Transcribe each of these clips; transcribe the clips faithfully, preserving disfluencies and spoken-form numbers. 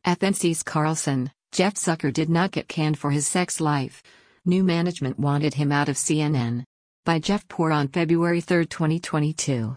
F N C's Carlson, Jeff Zucker did not get canned for his sex life. New management wanted him out of C N N. By Jeff Poor on February third, twenty twenty-two.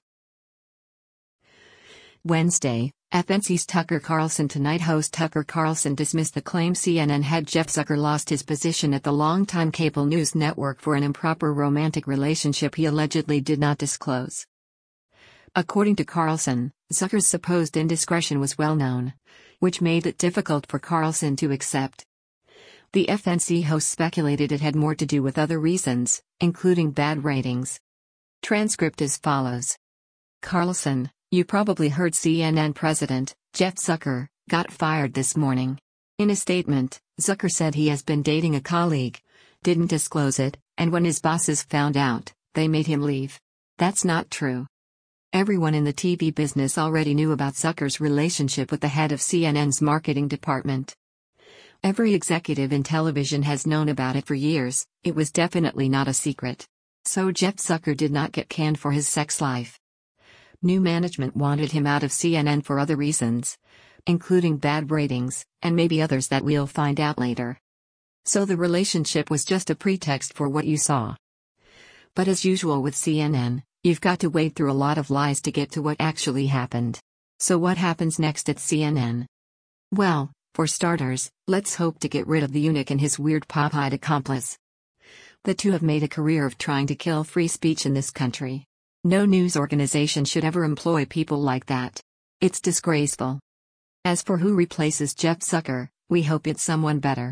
Wednesday, F N C's Tucker Carlson Tonight host Tucker Carlson dismissed the claim C N N head Jeff Zucker lost his position at the longtime cable news network for an improper romantic relationship he allegedly did not disclose. According to Carlson, Zucker's supposed indiscretion was well known, which made it difficult for Carlson to accept. The F N C host speculated it had more to do with other reasons, including bad ratings. Transcript as follows. Carlson, you probably heard C N N president, Jeff Zucker, got fired this morning. In a statement, Zucker said he has been dating a colleague, didn't disclose it, and when his bosses found out, they made him leave. That's not true. Everyone in the T V business already knew about Zucker's relationship with the head of C N N's marketing department. Every executive in television has known about it for years. It was definitely not a secret. So Jeff Zucker did not get canned for his sex life. New management wanted him out of C N N for other reasons, including bad ratings, and maybe others that we'll find out later. So the relationship was just a pretext for what you saw. But as usual with C N N, you've got to wade through a lot of lies to get to what actually happened. So what happens next at C N N? Well, for starters, let's hope to get rid of the eunuch and his weird pop-eyed accomplice. The two have made a career of trying to kill free speech in this country. No news organization should ever employ people like that. It's disgraceful. As for who replaces Jeff Zucker, we hope it's someone better.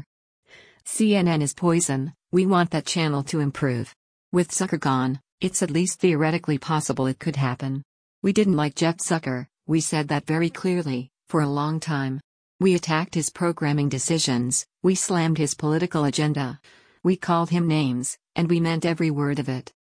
C N N is poison. We want that channel to improve. With Zucker gone, it's at least theoretically possible it could happen. We didn't like Jeff Zucker, we said that very clearly, for a long time. We attacked his programming decisions, we slammed his political agenda. We called him names, and we meant every word of it.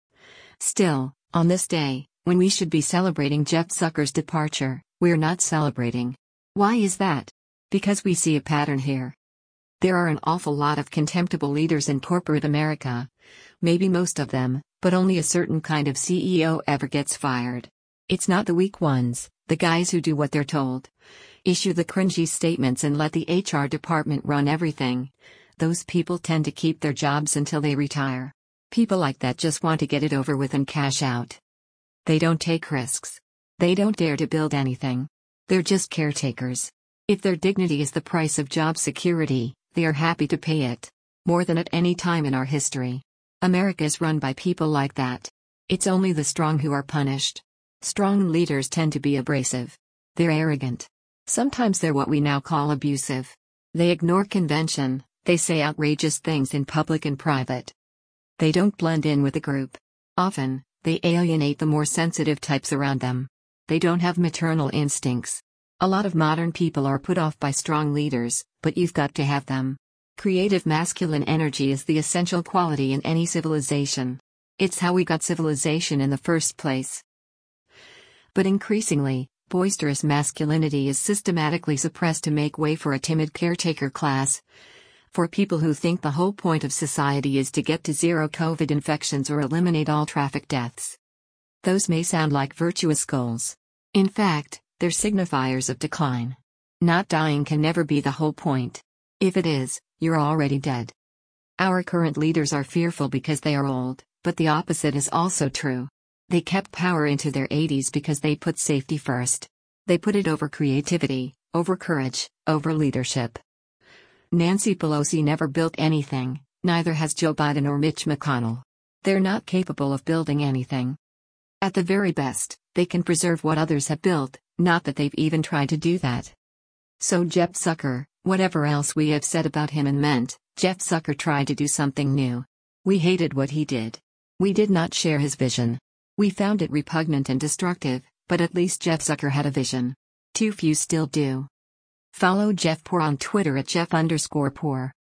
Still, on this day, when we should be celebrating Jeff Zucker's departure, we're not celebrating. Why is that? Because we see a pattern here. There are an awful lot of contemptible leaders in corporate America. Maybe most of them, but only a certain kind of C E O ever gets fired. It's not the weak ones, the guys who do what they're told. Issue the cringy statements and let the H R department run everything. Those people tend to keep their jobs until they retire. People like that just want to get it over with and cash out. They don't take risks. They don't dare to build anything. They're just caretakers. If their dignity is the price of job security, they are happy to pay it. More than at any time in our history. America is run by people like that. It's only the strong who are punished. Strong leaders tend to be abrasive. They're arrogant. Sometimes they're what we now call abusive. They ignore convention, they say outrageous things in public and private. They don't blend in with the group. Often, they alienate the more sensitive types around them. They don't have maternal instincts. A lot of modern people are put off by strong leaders, but you've got to have them. Creative masculine energy is the essential quality in any civilization. It's how we got civilization in the first place. But increasingly, boisterous masculinity is systematically suppressed to make way for a timid caretaker class. For people who think the whole point of society is to get to zero COVID infections or eliminate all traffic deaths. Those may sound like virtuous goals. In fact, they're signifiers of decline. Not dying can never be the whole point. If it is, you're already dead. Our current leaders are fearful because they are old, but the opposite is also true. They kept power into their eighties because they put safety first. They put it over creativity, over courage, over leadership. Nancy Pelosi never built anything, neither has Joe Biden or Mitch McConnell. They're not capable of building anything. At the very best, they can preserve what others have built, not that they've even tried to do that. So Jeff Zucker, whatever else we have said about him and meant, Jeff Zucker tried to do something new. We hated what he did. We did not share his vision. We found it repugnant and destructive, but at least Jeff Zucker had a vision. Too few still do. Follow Jeff Poor on Twitter at Jeff underscore Poor.